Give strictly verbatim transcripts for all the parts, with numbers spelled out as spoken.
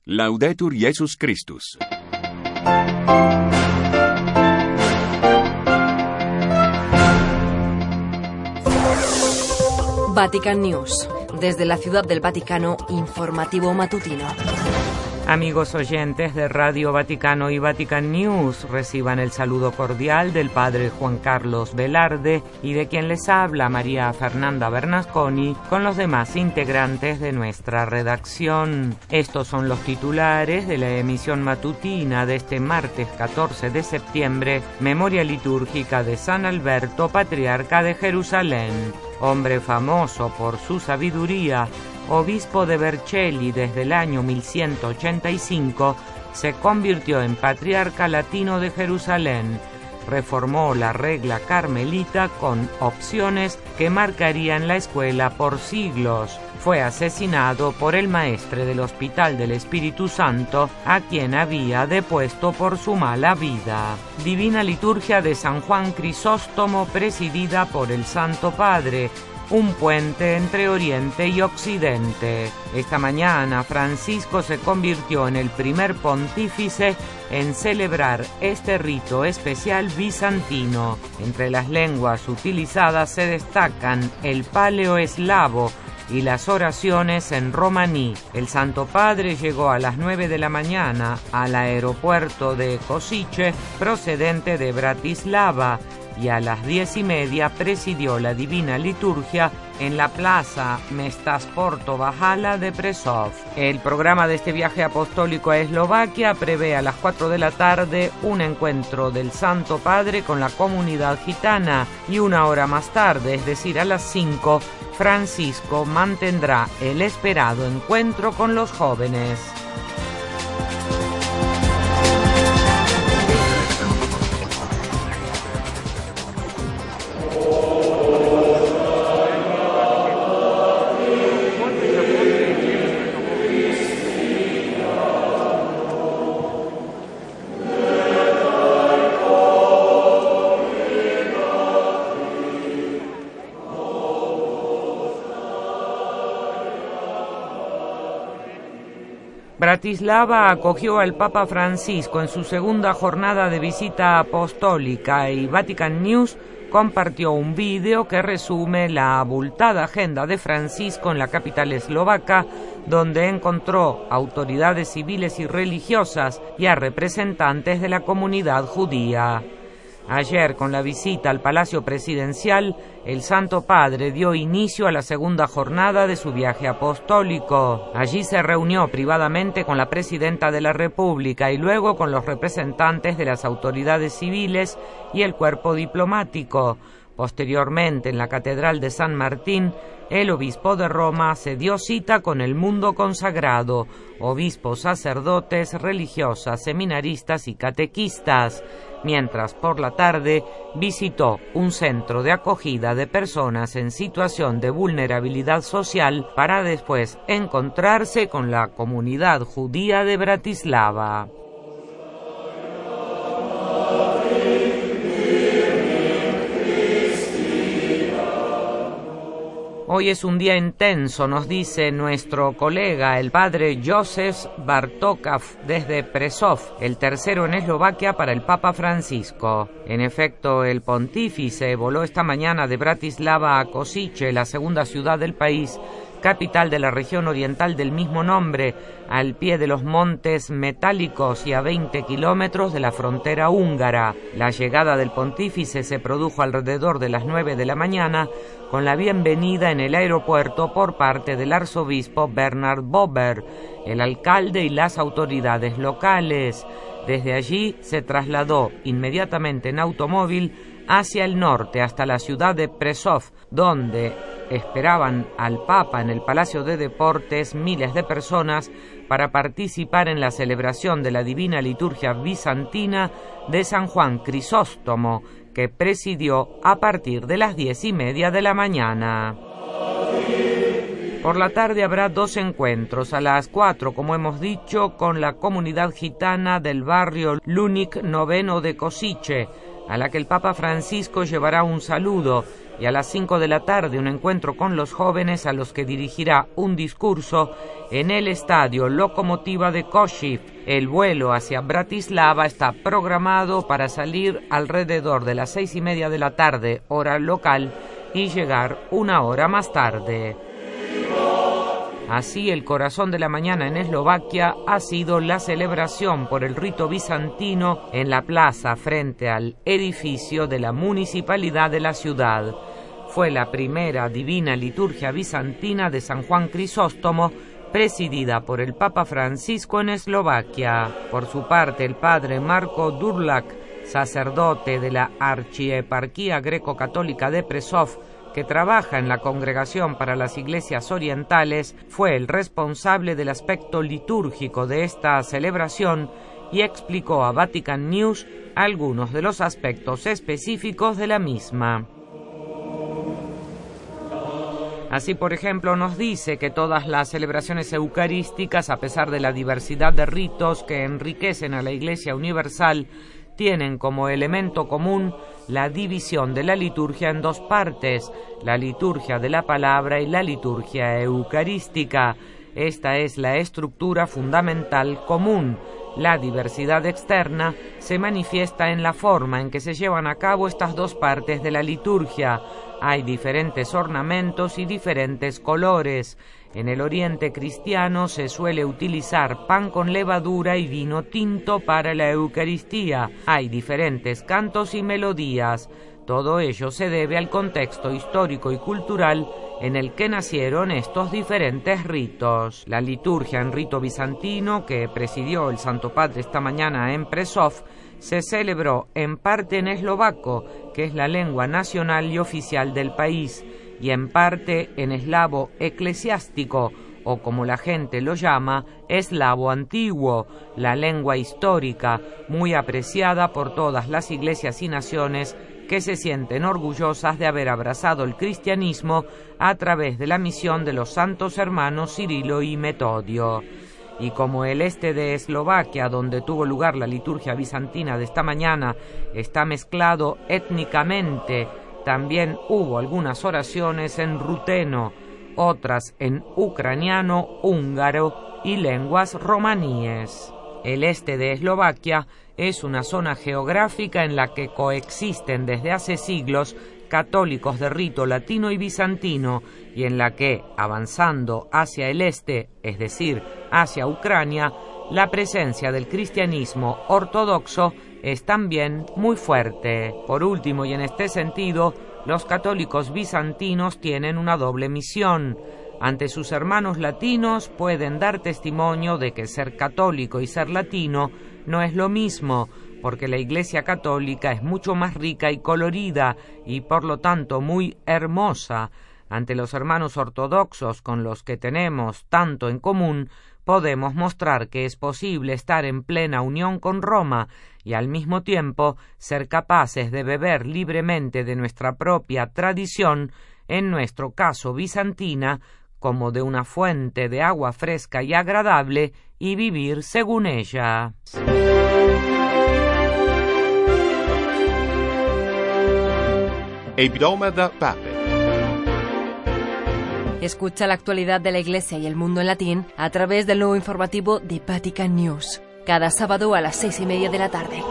Laudetur Jesus Christus. Vatican News. Desde la Ciudad del Vaticano, informativo matutino. Amigos oyentes de Radio Vaticano y Vatican News, reciban el saludo cordial del Padre Juan Carlos Velarde y de quien les habla María Fernanda Bernasconi con los demás integrantes de nuestra redacción. Estos son los titulares de la emisión matutina de este martes catorce de septiembre, memoria litúrgica de San Alberto, patriarca de Jerusalén. Hombre famoso por su sabiduría, obispo de Vercelli desde el año mil ciento ochenta y cinco, se convirtió en patriarca latino de Jerusalén. Reformó la regla carmelita con opciones que marcarían la escuela por siglos. Fue asesinado por el maestre del Hospital del Espíritu Santo, a quien había depuesto por su mala vida. Divina liturgia de San Juan Crisóstomo, presidida por el Santo Padre, un puente entre Oriente y Occidente. Esta mañana Francisco se convirtió en el primer pontífice en celebrar este rito especial bizantino. Entre las lenguas utilizadas se destacan el paleoeslavo y las oraciones en romaní. El Santo Padre llegó a las nueve de la mañana al aeropuerto de Košice, procedente de Bratislava, y a las diez y media presidió la Divina Liturgia en la Plaza Mestasporto Valhalla de Prešov. El programa de este viaje apostólico a Eslovaquia prevé a las cuatro de la tarde un encuentro del Santo Padre con la comunidad gitana y una hora más tarde, es decir, a las cinco, Francisco mantendrá el esperado encuentro con los jóvenes. Bratislava acogió al Papa Francisco en su segunda jornada de visita apostólica y Vatican News compartió un vídeo que resume la abultada agenda de Francisco en la capital eslovaca, donde encontró autoridades civiles y religiosas y a representantes de la comunidad judía. Ayer, con la visita al Palacio Presidencial, el Santo Padre dio inicio a la segunda jornada de su viaje apostólico. Allí se reunió privadamente con la Presidenta de la República y luego con los representantes de las autoridades civiles y el cuerpo diplomático. Posteriormente, en la Catedral de San Martín, el obispo de Roma se dio cita con el mundo consagrado, obispos, sacerdotes, religiosas, seminaristas y catequistas, mientras por la tarde visitó un centro de acogida de personas en situación de vulnerabilidad social para después encontrarse con la comunidad judía de Bratislava. Hoy es un día intenso, nos dice nuestro colega, el padre Josef Bartokav, desde Prešov, el tercero en Eslovaquia para el Papa Francisco. En efecto, el pontífice voló esta mañana de Bratislava a Košice, la segunda ciudad del país, capital de la región oriental del mismo nombre, al pie de los montes metálicos y a veinte kilómetros de la frontera húngara. La llegada del pontífice se produjo alrededor de las nueve de la mañana, con la bienvenida en el aeropuerto por parte del arzobispo Bernard Bober, el alcalde y las autoridades locales. Desde allí se trasladó inmediatamente en automóvil hacia el norte hasta la ciudad de Prešov, donde esperaban al Papa en el Palacio de Deportes miles de personas para participar en la celebración de la Divina Liturgia bizantina de San Juan Crisóstomo, que presidió a partir de las diez y media de la mañana. Por la tarde habrá dos encuentros, a las cuatro, como hemos dicho, con la comunidad gitana del barrio Lunik noveno de Košice, a la que el Papa Francisco llevará un saludo, y a las cinco de la tarde un encuentro con los jóvenes a los que dirigirá un discurso en el estadio Lokomotiva de Kosiv. El vuelo hacia Bratislava está programado para salir alrededor de las seis y media de la tarde, hora local, y llegar una hora más tarde. Así, el corazón de la mañana en Eslovaquia ha sido la celebración por el rito bizantino en la plaza frente al edificio de la municipalidad de la ciudad. Fue la primera divina liturgia bizantina de San Juan Crisóstomo, presidida por el Papa Francisco en Eslovaquia. Por su parte, el padre Marko Durlak, sacerdote de la Archieparquía Greco-Católica de Prešov, que trabaja en la Congregación para las Iglesias Orientales, fue el responsable del aspecto litúrgico de esta celebración y explicó a Vatican News algunos de los aspectos específicos de la misma. Así, por ejemplo, nos dice que todas las celebraciones eucarísticas, a pesar de la diversidad de ritos que enriquecen a la Iglesia Universal, tienen como elemento común la división de la liturgia en dos partes, la liturgia de la palabra y la liturgia eucarística. Esta es la estructura fundamental común. La diversidad externa se manifiesta en la forma en que se llevan a cabo estas dos partes de la liturgia. Hay diferentes ornamentos y diferentes colores. En el Oriente cristiano se suele utilizar pan con levadura y vino tinto para la Eucaristía. Hay diferentes cantos y melodías. Todo ello se debe al contexto histórico y cultural en el que nacieron estos diferentes ritos. La liturgia en rito bizantino, que presidió el Santo Padre esta mañana en Prešov, se celebró en parte en eslovaco, que es la lengua nacional y oficial del país, y en parte en eslavo eclesiástico, o como la gente lo llama, eslavo antiguo, la lengua histórica, muy apreciada por todas las iglesias y naciones que se sienten orgullosas de haber abrazado el cristianismo a través de la misión de los santos hermanos Cirilo y Metodio. Y como el este de Eslovaquia, donde tuvo lugar la liturgia bizantina de esta mañana, está mezclado étnicamente, también hubo algunas oraciones en ruteno, otras en ucraniano, húngaro y lenguas romaníes. El este de Eslovaquia es una zona geográfica en la que coexisten desde hace siglos católicos de rito latino y bizantino, y en la que, avanzando hacia el este, es decir, hacia Ucrania, la presencia del cristianismo ortodoxo es también muy fuerte. Por último, y en este sentido, los católicos bizantinos tienen una doble misión. Ante sus hermanos latinos pueden dar testimonio de que ser católico y ser latino no es lo mismo, porque la Iglesia católica es mucho más rica y colorida y por lo tanto muy hermosa. Ante los hermanos ortodoxos con los que tenemos tanto en común, podemos mostrar que es posible estar en plena unión con Roma y al mismo tiempo ser capaces de beber libremente de nuestra propia tradición, en nuestro caso bizantina, como de una fuente de agua fresca y agradable, y vivir según ella. Hebdomada Pape. Escucha la actualidad de la Iglesia y el mundo en latín a través del nuevo informativo de Vatican News, cada sábado a las seis y media de la tarde.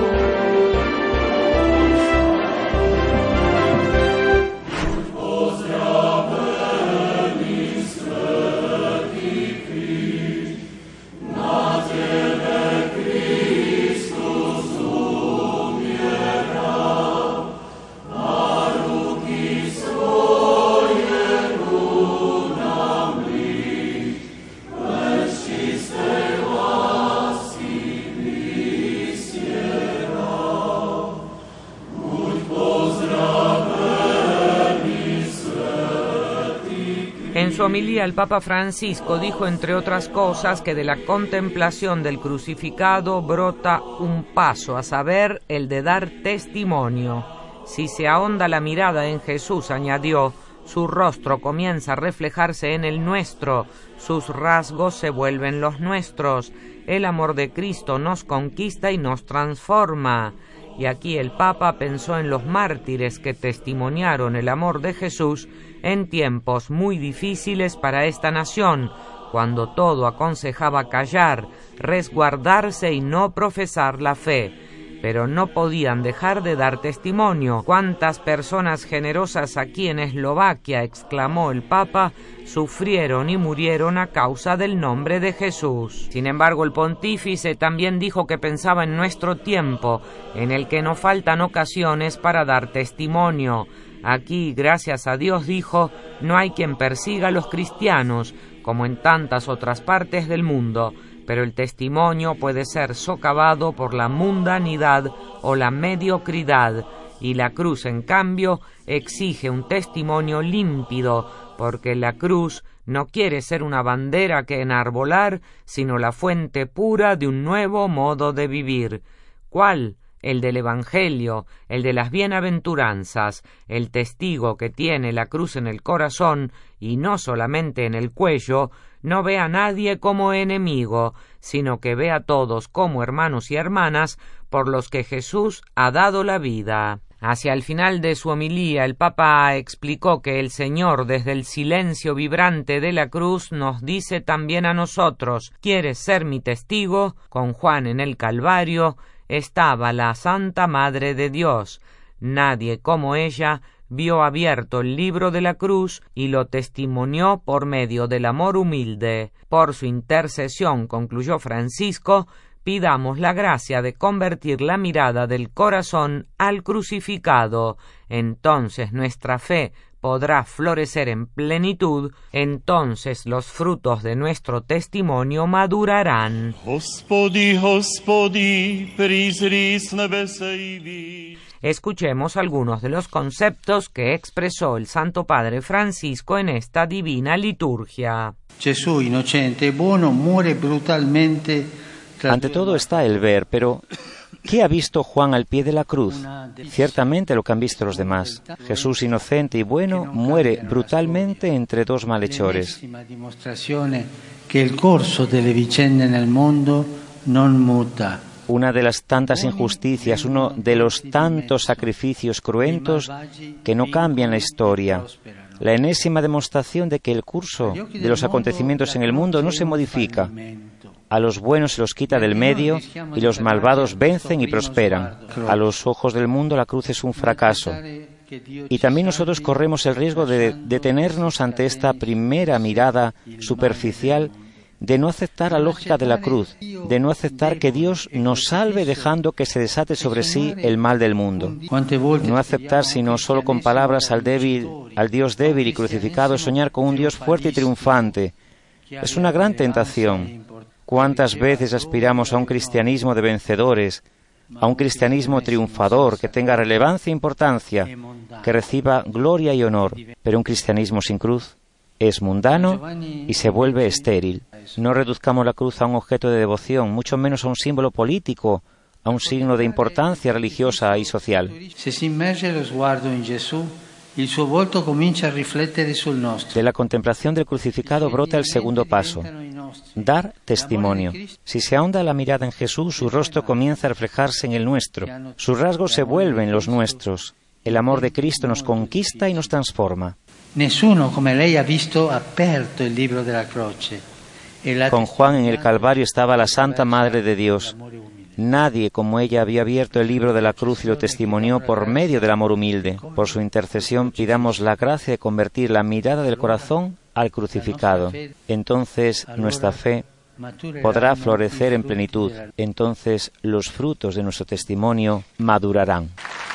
En su homilía, el Papa Francisco dijo, entre otras cosas, que de la contemplación del crucificado brota un paso, a saber, el de dar testimonio. Si se ahonda la mirada en Jesús, añadió, su rostro comienza a reflejarse en el nuestro, sus rasgos se vuelven los nuestros, el amor de Cristo nos conquista y nos transforma. y aquí el Papa pensó en los mártires que testimoniaron el amor de Jesús en tiempos muy difíciles para esta nación, cuando todo aconsejaba callar, resguardarse y no profesar la fe. Pero no podían dejar de dar testimonio. ¿Cuántas personas generosas aquí en Eslovaquia, exclamó el Papa, sufrieron y murieron a causa del nombre de Jesús? Sin embargo, el pontífice también dijo que pensaba en nuestro tiempo, en el que no faltan ocasiones para dar testimonio. Aquí, gracias a Dios, dijo, no hay quien persiga a los cristianos, como en tantas otras partes del mundo, pero el testimonio puede ser socavado por la mundanidad o la mediocridad, y la cruz, en cambio, exige un testimonio límpido, porque la cruz no quiere ser una bandera que enarbolar, sino la fuente pura de un nuevo modo de vivir. ¿Cuál? El del Evangelio, el de las bienaventuranzas, el testigo que tiene la cruz en el corazón y no solamente en el cuello, no ve a nadie como enemigo, sino que ve a todos como hermanos y hermanas por los que Jesús ha dado la vida. Hacia el final de su homilía, el Papa explicó que el Señor, desde el silencio vibrante de la cruz, nos dice también a nosotros: ¿quieres ser mi testigo? Con Juan en el Calvario estaba la Santa Madre de Dios. Nadie como ella vio abierto el libro de la cruz y lo testimonió por medio del amor humilde. Por su intercesión, concluyó Francisco, pidamos la gracia de convertir la mirada del corazón al crucificado. Entonces nuestra fe podrá florecer en plenitud, entonces los frutos de nuestro testimonio madurarán. Hospodi, Hospodi, prizri s nebesa i vid. Escuchemos algunos de los conceptos que expresó el Santo Padre Francisco en esta divina liturgia. Jesús, inocente y bueno, muere brutalmente. Ante todo está el ver, pero ¿qué ha visto Juan al pie de la cruz? Ciertamente lo que han visto los demás. Jesús, inocente y bueno, muere brutalmente entre dos malhechores. Que el corso delle vicende nel mondo non muta. Una de las tantas injusticias, uno de los tantos sacrificios cruentos que no cambian la historia. La enésima demostración de que el curso de los acontecimientos en el mundo no se modifica. A los buenos se los quita del medio y los malvados vencen y prosperan. A los ojos del mundo la cruz es un fracaso. Y también nosotros corremos el riesgo de detenernos ante esta primera mirada superficial, de no aceptar la lógica de la cruz, de no aceptar que Dios nos salve dejando que se desate sobre sí el mal del mundo. No aceptar sino solo con palabras al débil, al Dios débil y crucificado, soñar con un Dios fuerte y triunfante. Es una gran tentación. ¿Cuántas veces aspiramos a un cristianismo de vencedores, a un cristianismo triunfador, que tenga relevancia e importancia, que reciba gloria y honor, pero un cristianismo sin cruz es mundano y se vuelve estéril? No reduzcamos la cruz a un objeto de devoción, mucho menos a un símbolo político, a un signo de importancia religiosa y social. Se si immerge lo sguardo in Gesù, il suo volto comincia a riflettere sul nostro. De la contemplación del crucificado brota el segundo paso: dar testimonio. Si se ahonda la mirada en Jesús, su rostro comienza a reflejarse en el nuestro. Sus rasgos se vuelven los nuestros. El amor de Cristo nos conquista y nos transforma. Nessuno come lei ha visto aperto il libro della croce. Con Juan en el Calvario estaba la Santa Madre de Dios. Nadie como ella había abierto el libro de la cruz y lo testimonió por medio del amor humilde. Por su intercesión pidamos la gracia de convertir la mirada del corazón al crucificado. Entonces nuestra fe podrá florecer en plenitud. Entonces los frutos de nuestro testimonio madurarán.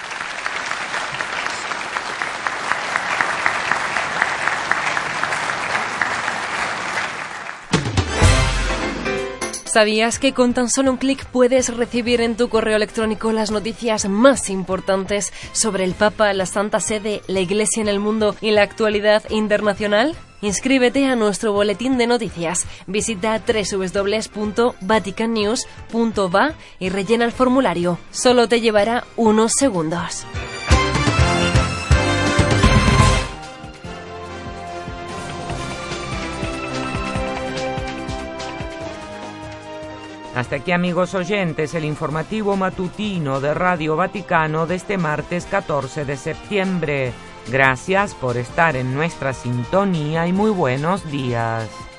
¿Sabías que con tan solo un clic puedes recibir en tu correo electrónico las noticias más importantes sobre el Papa, la Santa Sede, la Iglesia en el mundo y la actualidad internacional? Inscríbete a nuestro boletín de noticias. Visita doble u doble u doble u punto vatican news punto va y rellena el formulario. Solo te llevará unos segundos. Hasta aquí, amigos oyentes, el informativo matutino de Radio Vaticano de este martes catorce de septiembre. Gracias por estar en nuestra sintonía y muy buenos días.